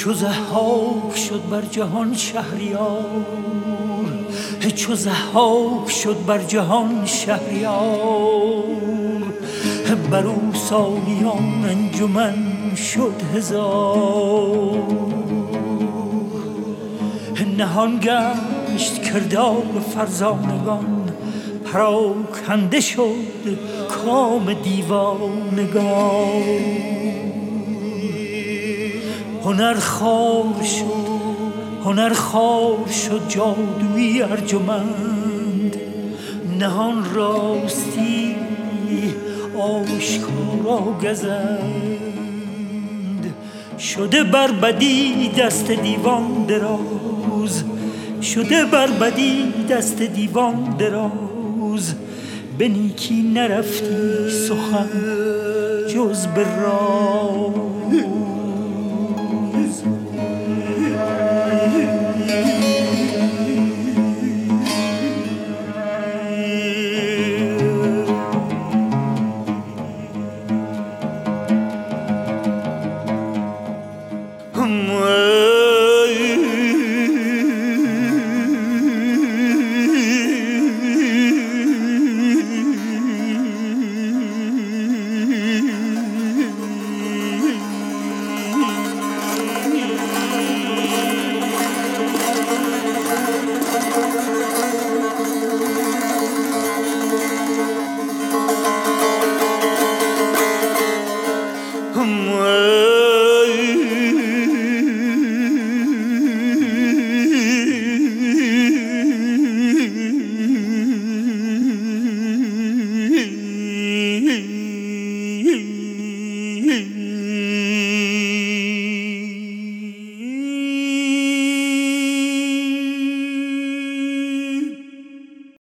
چو ضحاک شد بر جهان شهریار، چو ضحاک شد بر جهان شهریار، بر او سالیان انجمن شد هزار. نهان گشت کردار فرزانگان، پراکنده شد کام دیوانگان. هنر خوار شد جادویی ارجمند، نهان راستی آشکارا گزند. شده بر بدی دست دیوان دراز، شده بر بدی دست دیوان دراز. به نیکی نرفتی سخن جز به راز.